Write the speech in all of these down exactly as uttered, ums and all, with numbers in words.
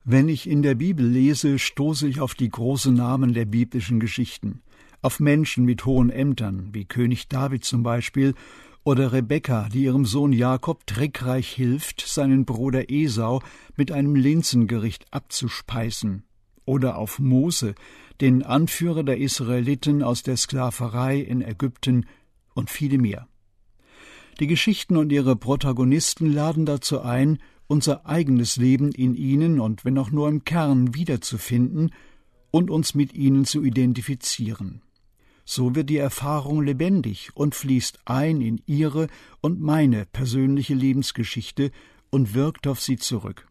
Wenn ich in der Bibel lese, stoße ich auf die großen Namen der biblischen Geschichten, auf Menschen mit hohen Ämtern, wie König David zum Beispiel, oder Rebekka, die ihrem Sohn Jakob trickreich hilft, seinen Bruder Esau mit einem Linsengericht abzuspeisen, oder auf Mose, den Anführer der Israeliten aus der Sklaverei in Ägypten, und viele mehr. Die Geschichten und ihre Protagonisten laden dazu ein, unser eigenes Leben in ihnen und wenn auch nur im Kern wiederzufinden und uns mit ihnen zu identifizieren. So wird die Erfahrung lebendig und fließt ein in ihre und meine persönliche Lebensgeschichte und wirkt auf sie zurück.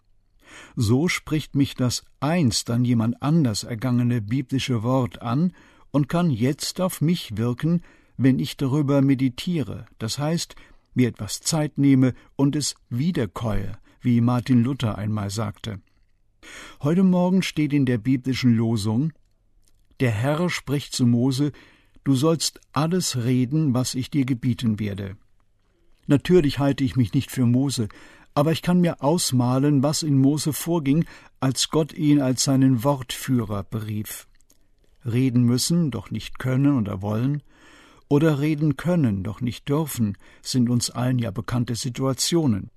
So spricht mich das einst an jemand anders ergangene biblische Wort an und kann jetzt auf mich wirken, wenn ich darüber meditiere, das heißt, mir etwas Zeit nehme und es wiederkäue, wie Martin Luther einmal sagte. Heute Morgen steht in der biblischen Losung: Der Herr spricht zu Mose, du sollst alles reden, was ich dir gebieten werde. Natürlich halte ich mich nicht für Mose, aber ich kann mir ausmalen, was in Mose vorging, als Gott ihn als seinen Wortführer berief. Reden müssen, doch nicht können oder wollen, oder reden können, doch nicht dürfen, sind uns allen ja bekannte Situationen.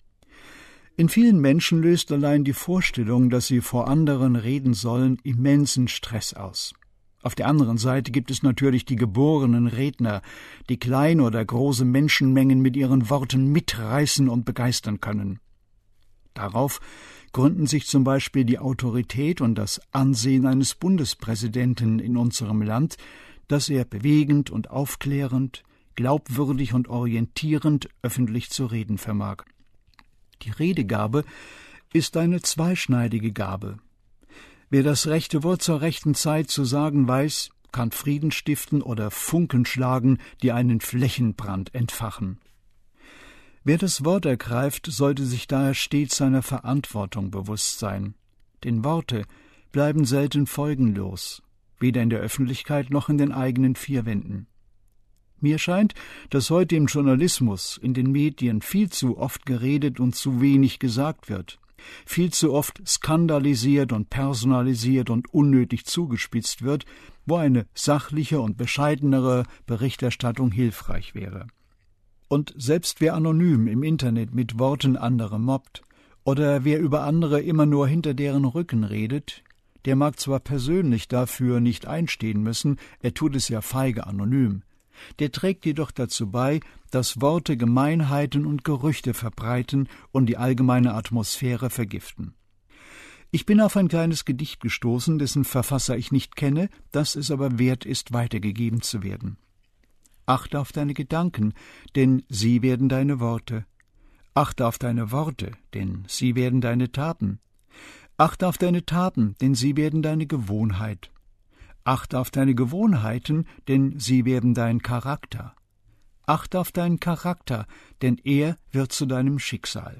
In vielen Menschen löst allein die Vorstellung, dass sie vor anderen reden sollen, immensen Stress aus. Auf der anderen Seite gibt es natürlich die geborenen Redner, die kleine oder große Menschenmengen mit ihren Worten mitreißen und begeistern können. Darauf gründen sich zum Beispiel die Autorität und das Ansehen eines Bundespräsidenten in unserem Land, dass er bewegend und aufklärend, glaubwürdig und orientierend öffentlich zu reden vermag. Die Redegabe ist eine zweischneidige Gabe. Wer das rechte Wort zur rechten Zeit zu sagen weiß, kann Frieden stiften oder Funken schlagen, die einen Flächenbrand entfachen. Wer das Wort ergreift, sollte sich daher stets seiner Verantwortung bewusst sein. Denn Worte bleiben selten folgenlos, weder in der Öffentlichkeit noch in den eigenen vier Wänden. Mir scheint, dass heute im Journalismus, in den Medien viel zu oft geredet und zu wenig gesagt wird, viel zu oft skandalisiert und personalisiert und unnötig zugespitzt wird, wo eine sachliche und bescheidenere Berichterstattung hilfreich wäre. Und selbst wer anonym im Internet mit Worten andere mobbt, oder wer über andere immer nur hinter deren Rücken redet, der mag zwar persönlich dafür nicht einstehen müssen, er tut es ja feige anonym. Der trägt jedoch dazu bei, dass Worte Gemeinheiten und Gerüchte verbreiten und die allgemeine Atmosphäre vergiften. Ich bin auf ein kleines Gedicht gestoßen, dessen Verfasser ich nicht kenne, das es aber wert ist, weitergegeben zu werden. Achte auf deine Gedanken, denn sie werden deine Worte. Achte auf deine Worte, denn sie werden deine Taten. Achte auf deine Taten, denn sie werden deine Gewohnheit. Achte auf deine Gewohnheiten, denn sie werden dein Charakter. Achte auf deinen Charakter, denn er wird zu deinem Schicksal.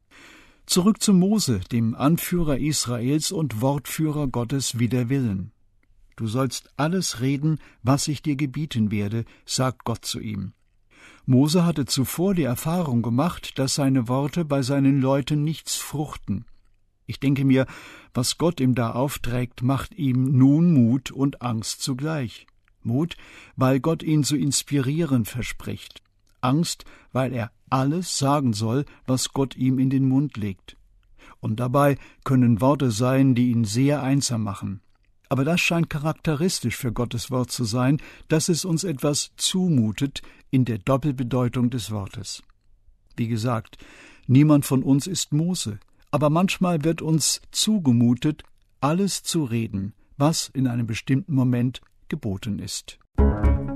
Zurück zu Mose, dem Anführer Israels und Wortführer Gottes wider Willen. Du sollst alles reden, was ich dir gebieten werde, sagt Gott zu ihm. Mose hatte zuvor die Erfahrung gemacht, dass seine Worte bei seinen Leuten nichts fruchten. Ich denke mir, was Gott ihm da aufträgt, macht ihm nun Mut und Angst zugleich. Mut, weil Gott ihn zu inspirieren verspricht. Angst, weil er alles sagen soll, was Gott ihm in den Mund legt. Und dabei können Worte sein, die ihn sehr einsam machen. Aber das scheint charakteristisch für Gottes Wort zu sein, dass es uns etwas zumutet in der Doppelbedeutung des Wortes. Wie gesagt, niemand von uns ist Mose. Aber manchmal wird uns zugemutet, alles zu reden, was in einem bestimmten Moment geboten ist.